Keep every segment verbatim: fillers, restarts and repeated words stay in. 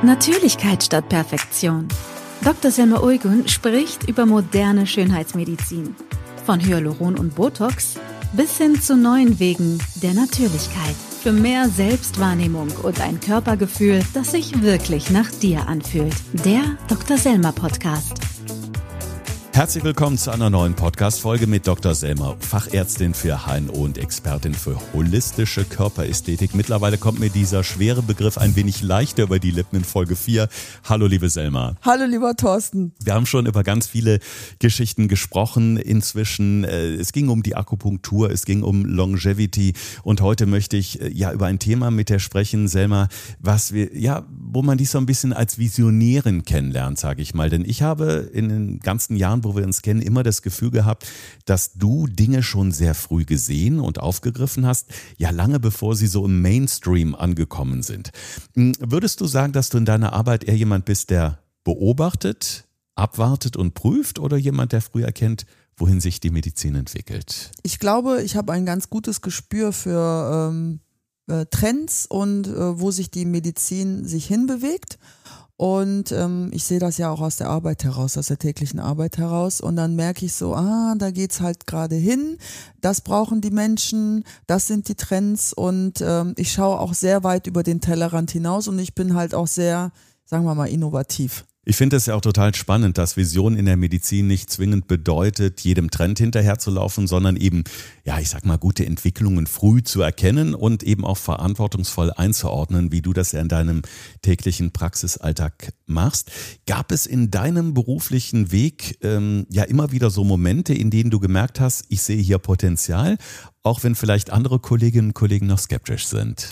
Natürlichkeit statt Perfektion. Doktor Selma Uygun spricht über moderne Schönheitsmedizin. Von Hyaluron und Botox bis hin zu neuen Wegen der Natürlichkeit. Für mehr Selbstwahrnehmung und ein Körpergefühl, das sich wirklich nach dir anfühlt. Der Doktor Selma Podcast. Herzlich willkommen zu einer neuen Podcast-Folge mit Doktor Selma, Fachärztin für H N O und Expertin für holistische Körperästhetik. Mittlerweile kommt mir dieser schwere Begriff ein wenig leichter über die Lippen in Folge vier. Hallo liebe Selma. Hallo lieber Thorsten. Wir haben schon über ganz viele Geschichten gesprochen inzwischen. Es ging um die Akupunktur, es ging um Longevity und heute möchte ich ja über ein Thema mit dir sprechen, Selma, was wir, ja, wo man dich so ein bisschen als Visionärin kennenlernt, sage ich mal. Denn ich habe in den ganzen Jahren, wo wir uns kennen, immer das Gefühl gehabt, dass du Dinge schon sehr früh gesehen und aufgegriffen hast, ja lange bevor sie so im Mainstream angekommen sind. Würdest du sagen, dass du in deiner Arbeit eher jemand bist, der beobachtet, abwartet und prüft oder jemand, der früh erkennt, wohin sich die Medizin entwickelt? Ich glaube, ich habe ein ganz gutes Gespür für ähm, äh, Trends und äh, wo sich die Medizin sich hinbewegt. Und ähm, ich sehe das ja auch aus der Arbeit heraus, aus der täglichen Arbeit heraus. Und dann merke ich so, ah, da geht's halt gerade hin. Das brauchen die Menschen, das sind die Trends. Und ähm, ich schaue auch sehr weit über den Tellerrand hinaus und ich bin halt auch sehr, sagen wir mal, innovativ. Ich finde es ja auch total spannend, dass Vision in der Medizin nicht zwingend bedeutet, jedem Trend hinterherzulaufen, sondern eben, ja, ich sag mal, gute Entwicklungen früh zu erkennen und eben auch verantwortungsvoll einzuordnen, wie du das ja in deinem täglichen Praxisalltag machst. Gab es in deinem beruflichen Weg ähm, ja immer wieder so Momente, in denen du gemerkt hast, ich sehe hier Potenzial, auch wenn vielleicht andere Kolleginnen und Kollegen noch skeptisch sind?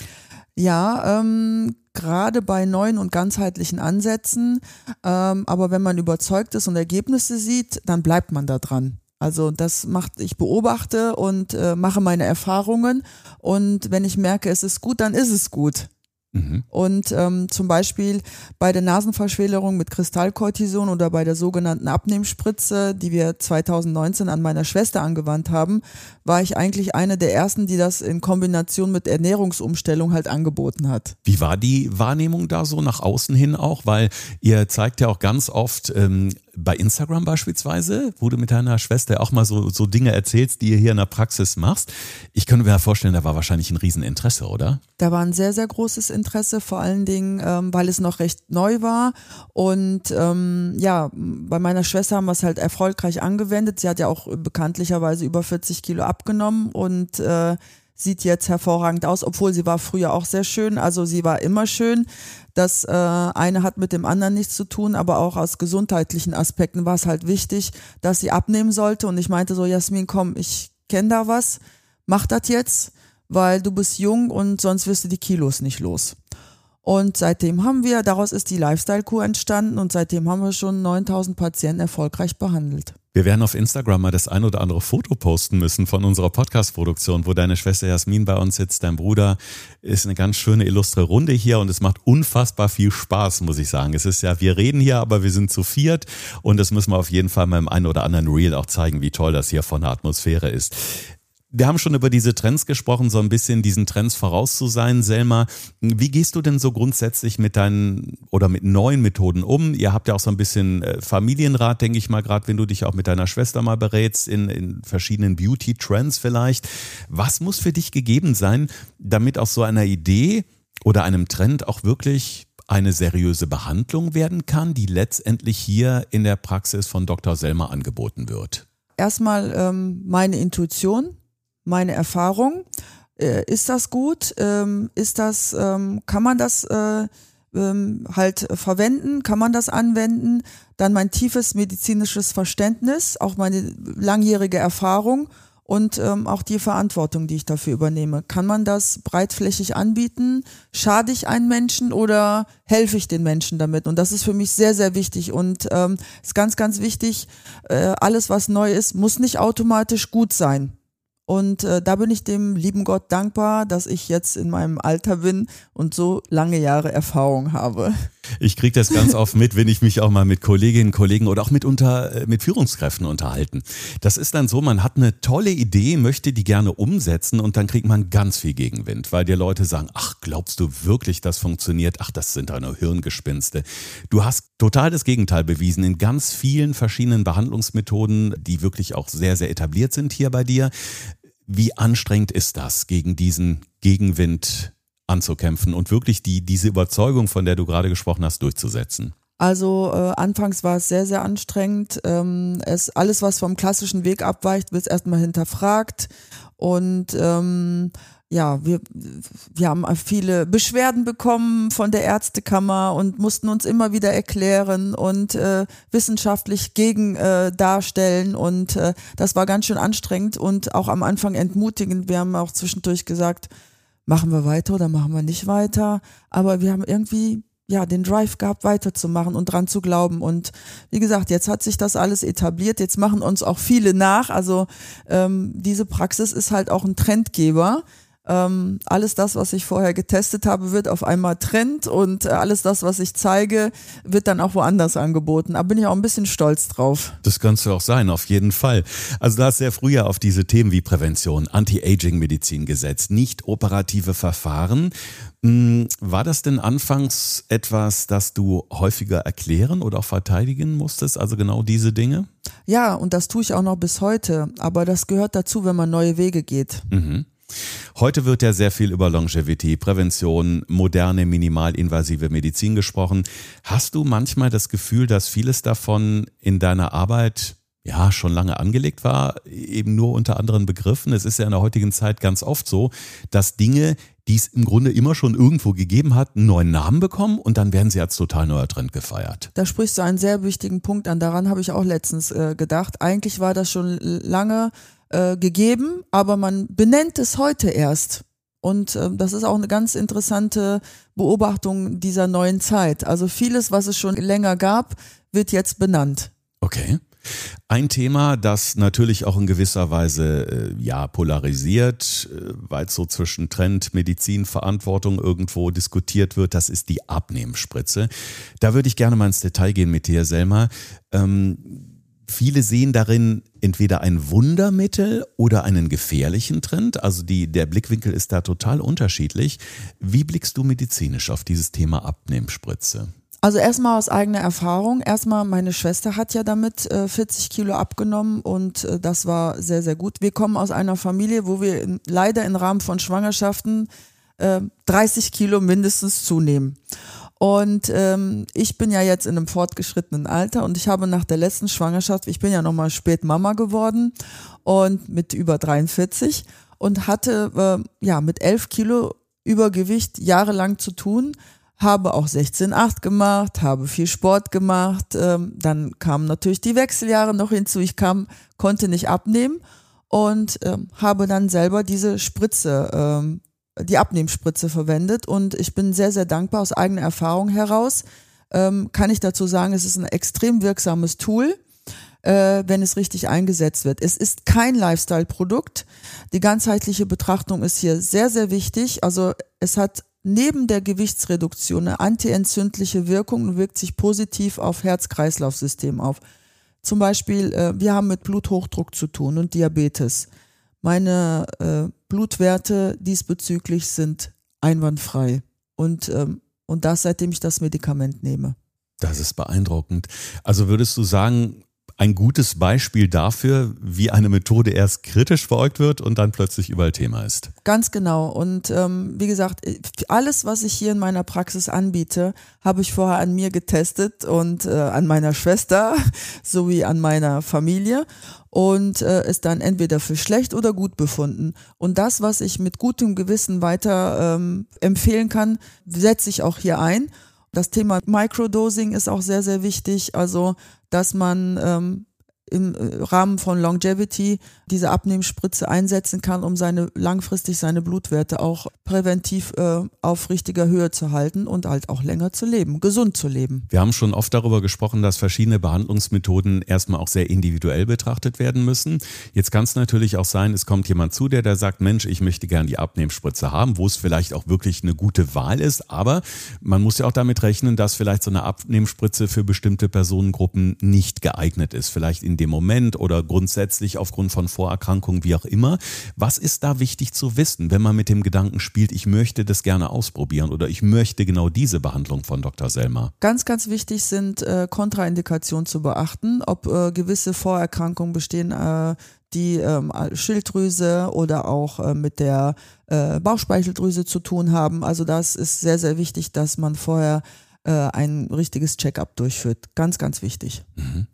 Ja, ähm, gerade bei neuen und ganzheitlichen Ansätzen, ähm, aber wenn man überzeugt ist und Ergebnisse sieht, dann bleibt man da dran. Also das macht, ich beobachte und äh, mache meine Erfahrungen und wenn ich merke, es ist gut, dann ist es gut. Mhm. Und ähm, zum Beispiel bei der Nasenverschmälerung mit Kristallkortison oder bei der sogenannten Abnehmspritze, die wir zweitausendneunzehn an meiner Schwester angewandt haben, war ich eigentlich eine der ersten, die das in Kombination mit Ernährungsumstellung halt angeboten hat. Wie war die Wahrnehmung da so nach außen hin auch? Weil ihr zeigt ja auch ganz oft ähm, bei Instagram beispielsweise, wo du mit deiner Schwester auch mal so, so Dinge erzählst, die ihr hier in der Praxis machst. Ich könnte mir vorstellen, da war wahrscheinlich ein Rieseninteresse, oder? Da war ein sehr, sehr großes Interesse, vor allen Dingen, ähm, weil es noch recht neu war. Und ähm, ja, bei meiner Schwester haben wir es halt erfolgreich angewendet. Sie hat ja auch bekanntlicherweise über vierzig Kilo abgenommen und äh, sieht jetzt hervorragend aus, obwohl sie war früher auch sehr schön. Also sie war immer schön. Das äh, eine hat mit dem anderen nichts zu tun, aber auch aus gesundheitlichen Aspekten war es halt wichtig, dass sie abnehmen sollte. Und ich meinte so, Jasmin, komm, ich kenne da was, mach das jetzt, weil du bist jung und sonst wirst du die Kilos nicht los. Und seitdem haben wir, daraus ist die Lifestyle-Kur entstanden und seitdem haben wir schon neuntausend Patienten erfolgreich behandelt. Wir werden auf Instagram mal das ein oder andere Foto posten müssen von unserer Podcast-Produktion, wo deine Schwester Jasmin bei uns sitzt, dein Bruder. Ist eine ganz schöne, illustre Runde hier und es macht unfassbar viel Spaß, muss ich sagen. Es ist ja, wir reden hier, aber wir sind zu viert und das müssen wir auf jeden Fall mal im einen oder anderen Reel auch zeigen, wie toll das hier von der Atmosphäre ist. Wir haben schon über diese Trends gesprochen, so ein bisschen diesen Trends voraus zu sein. Selma, wie gehst du denn so grundsätzlich mit deinen oder mit neuen Methoden um? Ihr habt ja auch so ein bisschen Familienrat, denke ich mal, gerade wenn du dich auch mit deiner Schwester mal berätst in, in verschiedenen Beauty-Trends vielleicht. Was muss für dich gegeben sein, damit aus so einer Idee oder einem Trend auch wirklich eine seriöse Behandlung werden kann, die letztendlich hier in der Praxis von Doktor Selma angeboten wird? Erstmal ähm, meine Intuition. Meine Erfahrung, äh, ist das gut, ähm, ist das, ähm, kann man das äh, ähm, halt verwenden, kann man das anwenden, dann mein tiefes medizinisches Verständnis, auch meine langjährige Erfahrung und ähm, auch die Verantwortung, die ich dafür übernehme. Kann man das breitflächig anbieten? Schade ich einen Menschen oder helfe ich den Menschen damit? Und das ist für mich sehr, sehr wichtig und ähm, ist ganz, ganz wichtig, äh, alles was neu ist, muss nicht automatisch gut sein. Und äh, da bin ich dem lieben Gott dankbar, dass ich jetzt in meinem Alter bin und so lange Jahre Erfahrung habe. Ich kriege das ganz oft mit, wenn ich mich auch mal mit Kolleginnen, Kollegen oder auch mit, unter, mit Führungskräften unterhalten. Das ist dann so, man hat eine tolle Idee, möchte die gerne umsetzen und dann kriegt man ganz viel Gegenwind, weil dir Leute sagen, ach, glaubst du wirklich, das funktioniert? Ach, das sind eine Hirngespinste. Du hast total das Gegenteil bewiesen in ganz vielen verschiedenen Behandlungsmethoden, die wirklich auch sehr, sehr etabliert sind hier bei dir. Wie anstrengend ist das, gegen diesen Gegenwind anzukämpfen und wirklich die, diese Überzeugung, von der du gerade gesprochen hast, durchzusetzen? Also äh, anfangs war es sehr, sehr anstrengend. Ähm, es, alles, was vom klassischen Weg abweicht, wird erstmal hinterfragt. Und ähm, ja, wir, wir haben viele Beschwerden bekommen von der Ärztekammer und mussten uns immer wieder erklären und äh, wissenschaftlich gegen äh, darstellen. Und äh, das war ganz schön anstrengend und auch am Anfang entmutigend. Wir haben auch zwischendurch gesagt, machen wir weiter oder machen wir nicht weiter? Aber wir haben irgendwie ja den Drive gehabt, weiterzumachen und dran zu glauben. Und wie gesagt, jetzt hat sich das alles etabliert. Jetzt machen uns auch viele nach. Also ähm, diese Praxis ist halt auch ein Trendgeber. Ähm, alles das, was ich vorher getestet habe, wird auf einmal Trend und äh, alles das, was ich zeige, wird dann auch woanders angeboten. Da bin ich auch ein bisschen stolz drauf. Das kannst du auch sein, auf jeden Fall. Also du hast sehr früh ja auf diese Themen wie Prävention, Anti-Aging-Medizin gesetzt, nicht operative Verfahren. War das denn anfangs etwas, das du häufiger erklären oder auch verteidigen musstest, also genau diese Dinge? Ja, und das tue ich auch noch bis heute, aber das gehört dazu, wenn man neue Wege geht. Mhm. Heute wird ja sehr viel über Longevity, Prävention, moderne, minimalinvasive Medizin gesprochen. Hast du manchmal das Gefühl, dass vieles davon in deiner Arbeit ja schon lange angelegt war, eben nur unter anderen Begriffen? Es ist ja in der heutigen Zeit ganz oft so, dass Dinge, die es im Grunde immer schon irgendwo gegeben hat, einen neuen Namen bekommen und dann werden sie als total neuer Trend gefeiert. Da sprichst du einen sehr wichtigen Punkt an. Daran habe ich auch letztens äh, gedacht. Eigentlich war das schon lange äh, gegeben, aber man benennt es heute erst. Und äh, das ist auch eine ganz interessante Beobachtung dieser neuen Zeit. Also vieles, was es schon länger gab, wird jetzt benannt. Okay. Ein Thema, das natürlich auch in gewisser Weise äh, ja polarisiert, äh, weil es so zwischen Trend, Medizin, Verantwortung irgendwo diskutiert wird, das ist die Abnehmspritze. Da würde ich gerne mal ins Detail gehen mit dir, Selma. Ähm, viele sehen darin entweder ein Wundermittel oder einen gefährlichen Trend. Also die, der Blickwinkel ist da total unterschiedlich. Wie blickst du medizinisch auf dieses Thema Abnehmspritze? Also erstmal aus eigener Erfahrung. Erstmal, meine Schwester hat ja damit äh, vierzig Kilo abgenommen und äh, das war sehr, sehr gut. Wir kommen aus einer Familie, wo wir in, leider im Rahmen von Schwangerschaften äh, dreißig Kilo mindestens zunehmen. Und ähm, ich bin ja jetzt in einem fortgeschrittenen Alter und ich habe nach der letzten Schwangerschaft, ich bin ja nochmal spät Mama geworden und mit über dreiundvierzig und hatte äh, ja mit elf Kilo Übergewicht jahrelang zu tun. Habe auch sechzehn acht gemacht, habe viel Sport gemacht, ähm, dann kamen natürlich die Wechseljahre noch hinzu, ich kam, konnte nicht abnehmen und ähm, habe dann selber diese Spritze, ähm, die Abnehmspritze verwendet und ich bin sehr, sehr dankbar aus eigener Erfahrung heraus, ähm, kann ich dazu sagen, es ist ein extrem wirksames Tool, äh, wenn es richtig eingesetzt wird. Es ist kein Lifestyle-Produkt, die ganzheitliche Betrachtung ist hier sehr, sehr wichtig, also es hat neben der Gewichtsreduktion eine antientzündliche Wirkung und wirkt sich positiv auf Herz-Kreislauf-System auf. Zum Beispiel, äh, wir haben mit Bluthochdruck zu tun und Diabetes. Meine äh, Blutwerte diesbezüglich sind einwandfrei und, ähm, und das, seitdem ich das Medikament nehme. Das ist beeindruckend. Also würdest du sagen, ein gutes Beispiel dafür, wie eine Methode erst kritisch beäugt wird und dann plötzlich überall Thema ist. Ganz genau. Und ähm, wie gesagt, alles, was ich hier in meiner Praxis anbiete, habe ich vorher an mir getestet und äh, an meiner Schwester sowie an meiner Familie und äh, ist dann entweder für schlecht oder gut befunden. Und das, was ich mit gutem Gewissen weiter ähm, empfehlen kann, setze ich auch hier ein. Das Thema Microdosing ist auch sehr, sehr wichtig, also dass man ähm, im Rahmen von Longevity diese Abnehmspritze einsetzen kann, um seine langfristig seine Blutwerte auch präventiv äh, auf richtiger Höhe zu halten und halt auch länger zu leben, gesund zu leben. Wir haben schon oft darüber gesprochen, dass verschiedene Behandlungsmethoden erstmal auch sehr individuell betrachtet werden müssen. Jetzt kann es natürlich auch sein, es kommt jemand zu, der da sagt, Mensch, ich möchte gern die Abnehmspritze haben, wo es vielleicht auch wirklich eine gute Wahl ist, aber man muss ja auch damit rechnen, dass vielleicht so eine Abnehmspritze für bestimmte Personengruppen nicht geeignet ist, vielleicht in dem Moment oder grundsätzlich aufgrund von Vorerkrankungen, wie auch immer. Was ist da wichtig zu wissen, wenn man mit dem Gedanken spielt, ich möchte das gerne ausprobieren oder ich möchte genau diese Behandlung von Doktor Selmer? Ganz, ganz wichtig sind äh, Kontraindikationen zu beachten, ob äh, gewisse Vorerkrankungen bestehen, äh, die ähm, Schilddrüse oder auch äh, mit der äh, Bauchspeicheldrüse zu tun haben. Also das ist sehr, sehr wichtig, dass man vorher äh, ein richtiges Check-up durchführt. Ganz, ganz wichtig.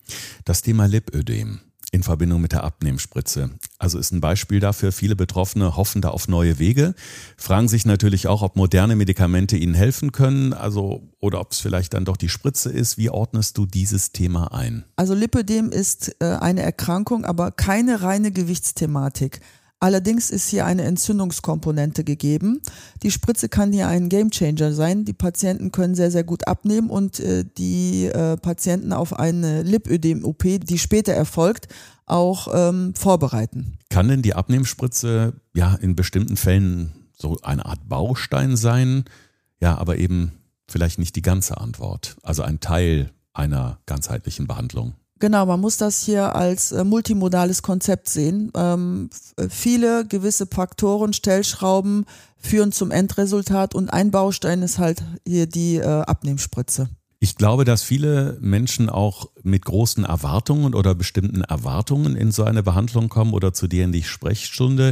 Das Thema Lipödem in Verbindung mit der Abnehmspritze. Also ist ein Beispiel dafür, viele Betroffene hoffen da auf neue Wege, fragen sich natürlich auch, ob moderne Medikamente ihnen helfen können, also oder ob es vielleicht dann doch die Spritze ist. Wie ordnest du dieses Thema ein? Also Lipödem ist äh, eine Erkrankung, aber keine reine Gewichtsthematik. Allerdings ist hier eine Entzündungskomponente gegeben. Die Spritze kann hier ein Gamechanger sein. Die Patienten können sehr, sehr gut abnehmen und äh, die äh, Patienten auf eine Lipödem-O P, die später erfolgt, auch ähm, vorbereiten. Kann denn die Abnehmspritze ja in bestimmten Fällen so eine Art Baustein sein? Ja, aber eben vielleicht nicht die ganze Antwort, also ein Teil einer ganzheitlichen Behandlung. Genau, man muss das hier als äh, multimodales Konzept sehen. Ähm, f- viele gewisse Faktoren, Stellschrauben führen zum Endresultat und ein Baustein ist halt hier die äh, Abnehmspritze. Ich glaube, dass viele Menschen auch mit großen Erwartungen oder bestimmten Erwartungen in so eine Behandlung kommen oder zu dir in die Sprechstunde.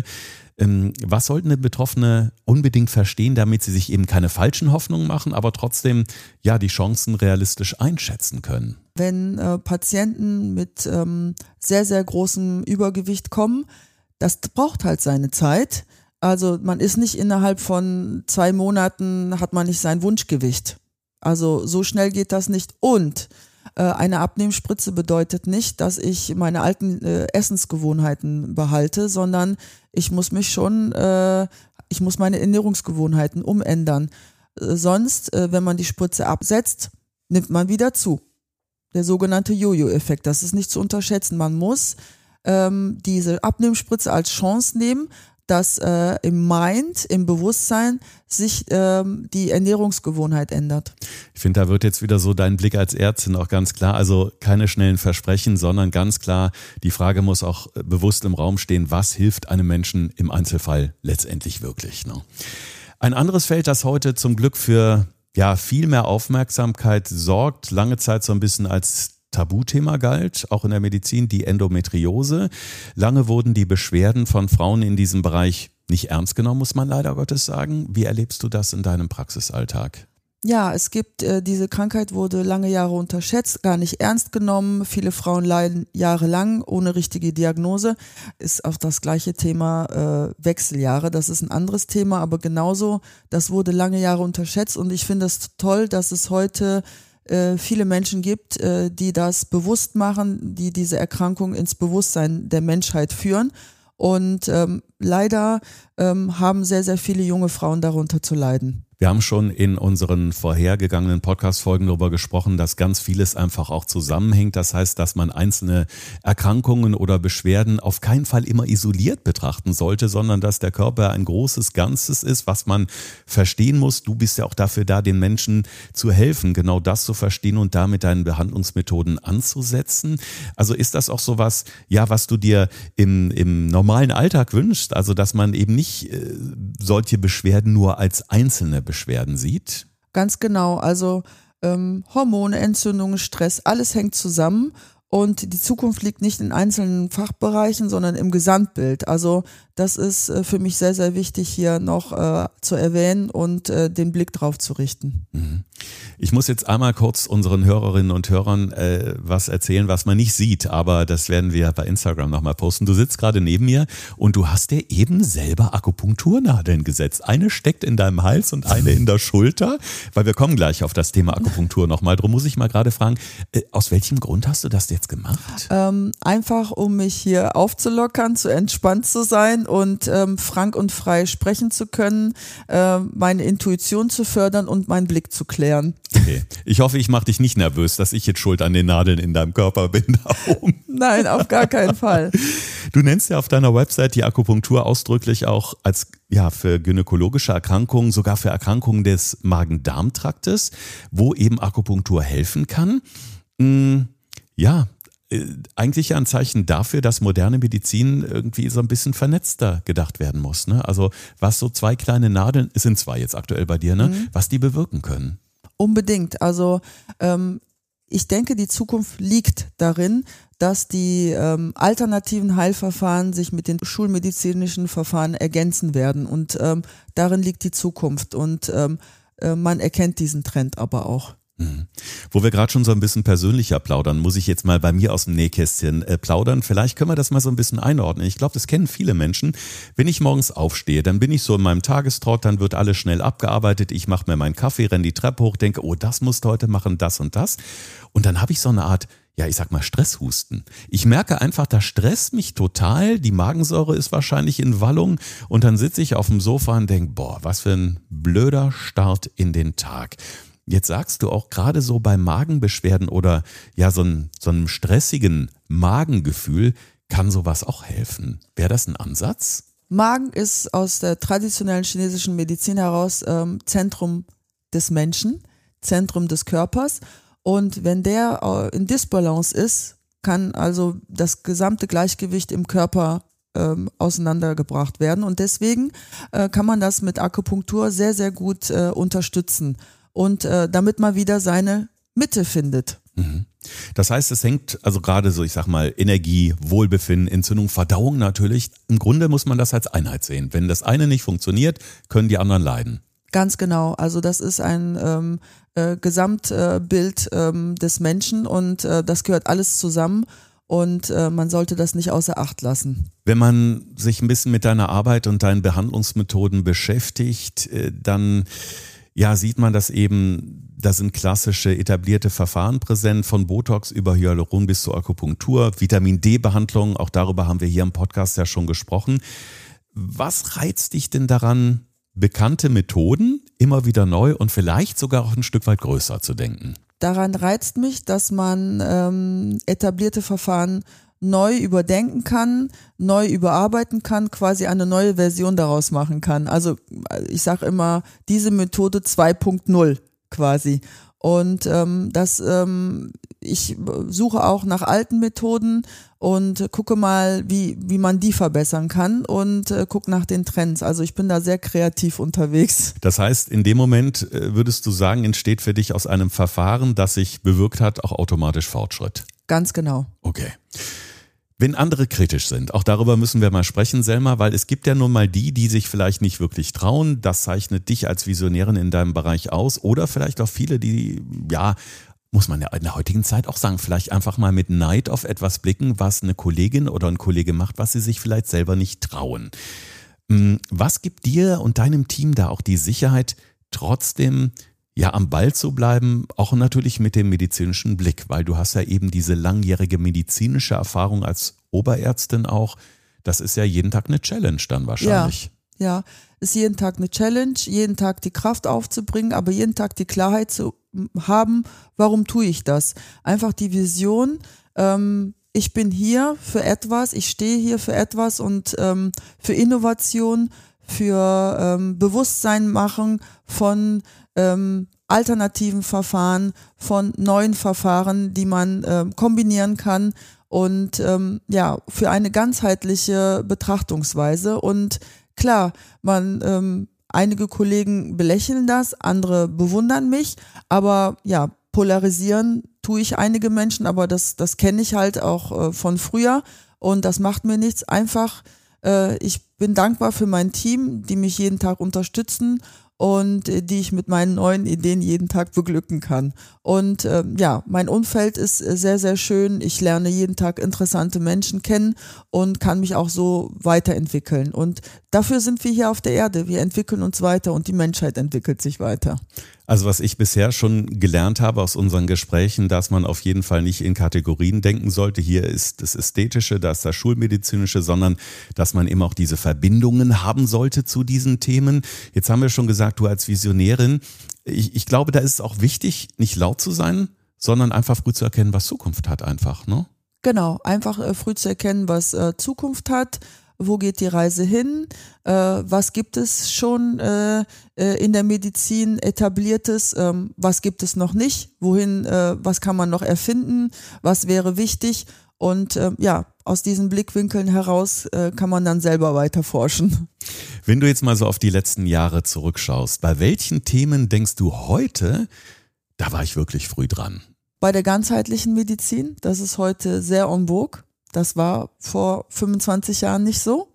Was sollten denn Betroffene unbedingt verstehen, damit sie sich eben keine falschen Hoffnungen machen, aber trotzdem ja die Chancen realistisch einschätzen können? Wenn äh, Patienten mit ähm, sehr, sehr großem Übergewicht kommen, das braucht halt seine Zeit. Also man ist nicht innerhalb von zwei Monaten, hat man nicht sein Wunschgewicht. Also so schnell geht das nicht. Und äh, eine Abnehmspritze bedeutet nicht, dass ich meine alten äh, Essensgewohnheiten behalte, sondern ich muss mich schon, äh, ich muss meine Ernährungsgewohnheiten umändern. Äh, sonst, äh, wenn man die Spritze absetzt, nimmt man wieder zu. Der sogenannte Jojo-Effekt, das ist nicht zu unterschätzen. Man muss ähm, diese Abnehmspritze als Chance nehmen, dass äh, im Mind, im Bewusstsein sich ähm, die Ernährungsgewohnheit ändert. Ich finde, da wird jetzt wieder so dein Blick als Ärztin auch ganz klar, also keine schnellen Versprechen, sondern ganz klar, die Frage muss auch bewusst im Raum stehen, was hilft einem Menschen im Einzelfall letztendlich wirklich, ne? Ein anderes Feld, das heute zum Glück für ja viel mehr Aufmerksamkeit sorgt, lange Zeit so ein bisschen als Tabuthema galt, auch in der Medizin, die Endometriose. Lange wurden die Beschwerden von Frauen in diesem Bereich nicht ernst genommen, muss man leider Gottes sagen. Wie erlebst du das in deinem Praxisalltag? Ja, es gibt, äh, diese Krankheit wurde lange Jahre unterschätzt, gar nicht ernst genommen. Viele Frauen leiden jahrelang ohne richtige Diagnose. Ist auch das gleiche Thema äh, Wechseljahre. Das ist ein anderes Thema, aber genauso, das wurde lange Jahre unterschätzt und ich finde es toll, dass es heute äh, viele Menschen gibt, äh, die das bewusst machen, die diese Erkrankung ins Bewusstsein der Menschheit führen. Und ähm, leider ähm, haben sehr, sehr viele junge Frauen darunter zu leiden. Wir haben schon in unseren vorhergegangenen Podcast-Folgen darüber gesprochen, dass ganz vieles einfach auch zusammenhängt. Das heißt, dass man einzelne Erkrankungen oder Beschwerden auf keinen Fall immer isoliert betrachten sollte, sondern dass der Körper ein großes Ganzes ist, was man verstehen muss. Du bist ja auch dafür da, den Menschen zu helfen, genau das zu verstehen und damit deine Behandlungsmethoden anzusetzen. Also ist das auch sowas, ja, was du dir im, im normalen Alltag wünschst? Also, dass man eben nicht äh, solche Beschwerden nur als einzelne Beschwerden sieht? Ganz genau, also ähm, Hormone, Entzündungen, Stress, alles hängt zusammen und die Zukunft liegt nicht in einzelnen Fachbereichen, sondern im Gesamtbild. Also das ist äh, für mich sehr, sehr wichtig hier noch äh, zu erwähnen und äh, den Blick drauf zu richten. Mhm. Ich muss jetzt einmal kurz unseren Hörerinnen und Hörern äh, was erzählen, was man nicht sieht, aber das werden wir bei Instagram nochmal posten. Du sitzt gerade neben mir und du hast dir eben selber Akupunkturnadeln gesetzt. Eine steckt in deinem Hals und eine in der Schulter, weil wir kommen gleich auf das Thema Akupunktur nochmal. Drum muss ich mal gerade fragen, äh, aus welchem Grund hast du das jetzt gemacht? Ähm, einfach, um mich hier aufzulockern, zu entspannt zu sein und ähm, frank und frei sprechen zu können, äh, meine Intuition zu fördern und meinen Blick zu klären. Okay. Ich hoffe, ich mache dich nicht nervös, dass ich jetzt schuld an den Nadeln in deinem Körper bin da oben. Nein, auf gar keinen Fall. Du nennst ja auf deiner Website die Akupunktur ausdrücklich auch als ja für gynäkologische Erkrankungen, sogar für Erkrankungen des Magen-Darm-Traktes, wo eben Akupunktur helfen kann. Hm, ja, eigentlich ja ein Zeichen dafür, dass moderne Medizin irgendwie so ein bisschen vernetzter gedacht werden muss. Ne? Also was so zwei kleine Nadeln, es sind zwei jetzt aktuell bei dir, ne? Mhm. Was die bewirken können. Unbedingt. Also ähm, ich denke, die Zukunft liegt darin, dass die ähm, alternativen Heilverfahren sich mit den schulmedizinischen Verfahren ergänzen werden. Und ähm, darin liegt die Zukunft. Und ähm, äh, man erkennt diesen Trend aber auch. Mhm. Wo wir gerade schon so ein bisschen persönlicher plaudern, muss ich jetzt mal bei mir aus dem Nähkästchen äh, plaudern. Vielleicht können wir das mal so ein bisschen einordnen. Ich glaube, das kennen viele Menschen. Wenn ich morgens aufstehe, dann bin ich so in meinem Tagestrott, dann wird alles schnell abgearbeitet. Ich mache mir meinen Kaffee, renne die Treppe hoch, denke, oh, das musst du heute machen, das und das. Und dann habe ich so eine Art, ja, ich sag mal Stresshusten. Ich merke einfach, das stresst mich total. Die Magensäure ist wahrscheinlich in Wallung. Und dann sitze ich auf dem Sofa und denke, boah, was für ein blöder Start in den Tag. Jetzt sagst du auch gerade so bei Magenbeschwerden oder ja so, ein, so einem stressigen Magengefühl kann sowas auch helfen. Wäre das ein Ansatz? Magen ist aus der traditionellen chinesischen Medizin heraus ähm, Zentrum des Menschen, Zentrum des Körpers. Und wenn der in Disbalance ist, kann also das gesamte Gleichgewicht im Körper ähm, auseinandergebracht werden. Und deswegen äh, kann man das mit Akupunktur sehr, sehr gut äh, unterstützen. Und äh, damit man wieder seine Mitte findet. Das heißt, es hängt also gerade so, ich sag mal, Energie, Wohlbefinden, Entzündung, Verdauung natürlich. Im Grunde muss man das als Einheit sehen. Wenn das eine nicht funktioniert, können die anderen leiden. Ganz genau. Also das ist ein ähm, äh, Gesamtbild äh, ähm, des Menschen und äh, das gehört alles zusammen. Und äh, man sollte das nicht außer Acht lassen. Wenn man sich ein bisschen mit deiner Arbeit und deinen Behandlungsmethoden beschäftigt, äh, dann ja, sieht man das eben, da sind klassische etablierte Verfahren präsent, von Botox über Hyaluron bis zur Akupunktur, Vitamin-D-Behandlung, auch darüber haben wir hier im Podcast ja schon gesprochen. Was reizt dich denn daran, bekannte Methoden immer wieder neu und vielleicht sogar auch ein Stück weit größer zu denken? Daran reizt mich, dass man ähm, etablierte Verfahren neu überdenken kann, neu überarbeiten kann, quasi eine neue Version daraus machen kann. Also ich sage immer, diese Methode zwei Punkt null quasi. Und ähm, das, ähm, ich suche auch nach alten Methoden und gucke mal, wie, wie man die verbessern kann und äh, gucke nach den Trends. Also ich bin da sehr kreativ unterwegs. Das heißt, in dem Moment würdest du sagen, entsteht für dich aus einem Verfahren, das sich bewirkt hat, auch automatisch Fortschritt? Ganz genau. Okay. Wenn andere kritisch sind, auch darüber müssen wir mal sprechen, Selma, weil es gibt ja nun mal die, die sich vielleicht nicht wirklich trauen. Das zeichnet dich als Visionärin in deinem Bereich aus. Oder vielleicht auch viele, die, ja, muss man ja in der heutigen Zeit auch sagen, vielleicht einfach mal mit Neid auf etwas blicken, was eine Kollegin oder ein Kollege macht, was sie sich vielleicht selber nicht trauen. Was gibt dir und deinem Team da auch die Sicherheit, trotzdem ja am Ball zu bleiben, auch natürlich mit dem medizinischen Blick, weil du hast ja eben diese langjährige medizinische Erfahrung als Oberärztin auch. Das ist ja jeden Tag eine Challenge dann wahrscheinlich. Ja, ja, ist jeden Tag eine Challenge, jeden Tag die Kraft aufzubringen, aber jeden Tag die Klarheit zu haben, warum tue ich das? Einfach die Vision, ähm, ich bin hier für etwas, ich stehe hier für etwas und ähm, für Innovation, für ähm, Bewusstsein machen von ähm, alternativen Verfahren, von neuen Verfahren, die man ähm, kombinieren kann und ähm, ja, für eine ganzheitliche Betrachtungsweise. Und klar, man ähm, einige Kollegen belächeln das, andere bewundern mich, aber ja, polarisieren tue ich einige Menschen, aber das, das kenne ich halt auch äh, von früher und das macht mir nichts. Einfach, äh, ich bin dankbar für mein Team, die mich jeden Tag unterstützen und äh, die ich mit meinen neuen Ideen jeden Tag beglücken kann. Und äh, ja, mein Umfeld ist äh, sehr, sehr schön. Ich lerne jeden Tag interessante Menschen kennen und kann mich auch so weiterentwickeln. Und dafür sind wir hier auf der Erde. Wir entwickeln uns weiter und die Menschheit entwickelt sich weiter. Also was ich bisher schon gelernt habe aus unseren Gesprächen, dass man auf jeden Fall nicht in Kategorien denken sollte. Hier ist das Ästhetische, da ist das Schulmedizinische, sondern dass man eben auch diese Verbindungen haben sollte zu diesen Themen. Jetzt haben wir schon gesagt, du als Visionärin, ich, ich glaube, da ist es auch wichtig, nicht laut zu sein, sondern einfach früh zu erkennen, was Zukunft hat einfach, ne? Genau, einfach äh, früh zu erkennen, was äh, Zukunft hat. Wo geht die Reise hin? Äh, was gibt es schon äh, äh, in der Medizin etabliertes? Ähm, was gibt es noch nicht? Wohin, äh, was kann man noch erfinden? Was wäre wichtig? Und äh, ja, aus diesen Blickwinkeln heraus äh, kann man dann selber weiter forschen. Wenn du jetzt mal so auf die letzten Jahre zurückschaust, bei welchen Themen denkst du heute, da war ich wirklich früh dran? Bei der ganzheitlichen Medizin, das ist heute sehr en vogue. Das war vor fünfundzwanzig Jahren nicht so.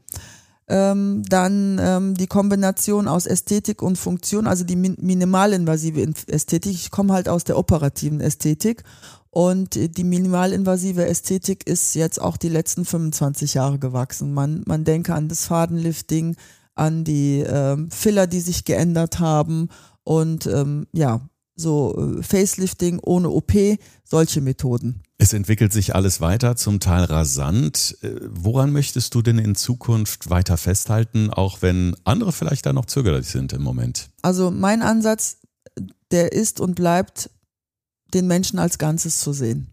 Ähm, dann ähm, die Kombination aus Ästhetik und Funktion, also die min- minimalinvasive Ästhetik. Ich komme halt aus der operativen Ästhetik und die minimalinvasive Ästhetik ist jetzt auch die letzten fünfundzwanzig Jahre gewachsen. Man, man denke an das Fadenlifting, an die ähm, Filler, die sich geändert haben und ähm, ja, so äh, Facelifting ohne O P, solche Methoden. Es entwickelt sich alles weiter, zum Teil rasant. Woran möchtest du denn in Zukunft weiter festhalten, auch wenn andere vielleicht da noch zögerlich sind im Moment? Also mein Ansatz, der ist und bleibt, den Menschen als Ganzes zu sehen.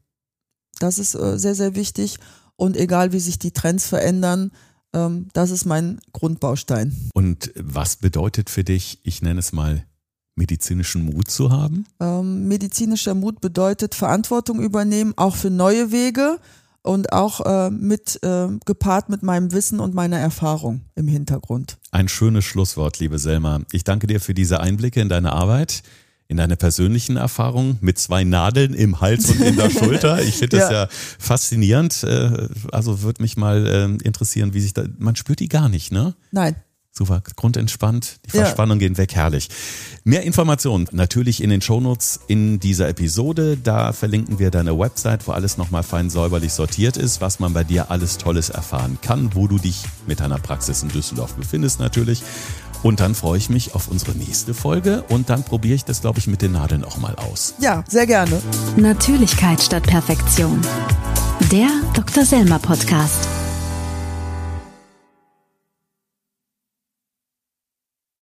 Das ist äh, sehr, sehr wichtig und egal wie sich die Trends verändern, ähm, das ist mein Grundbaustein. Und was bedeutet für dich, ich nenne es mal, medizinischen Mut zu haben? Ähm, medizinischer Mut bedeutet Verantwortung übernehmen, auch für neue Wege und auch äh, mit äh, gepaart mit meinem Wissen und meiner Erfahrung im Hintergrund. Ein schönes Schlusswort, liebe Selma. Ich danke dir für diese Einblicke in deine Arbeit, in deine persönlichen Erfahrungen mit zwei Nadeln im Hals und in der Schulter. Ich finde das ja. ja faszinierend. Also würde mich mal interessieren, wie sich da, man spürt die gar nicht, ne? Nein. Super, grundentspannt, die Verspannungen ja. gehen weg, herrlich. Mehr Informationen natürlich in den Shownotes in dieser Episode. Da verlinken wir deine Website, wo alles nochmal fein säuberlich sortiert ist, was man bei dir alles Tolles erfahren kann, wo du dich mit deiner Praxis in Düsseldorf befindest natürlich. Und dann freue ich mich auf unsere nächste Folge und dann probiere ich das, glaube ich, mit den Nadeln auch mal aus. Ja, sehr gerne. Natürlichkeit statt Perfektion. Der Doktor Selma Podcast.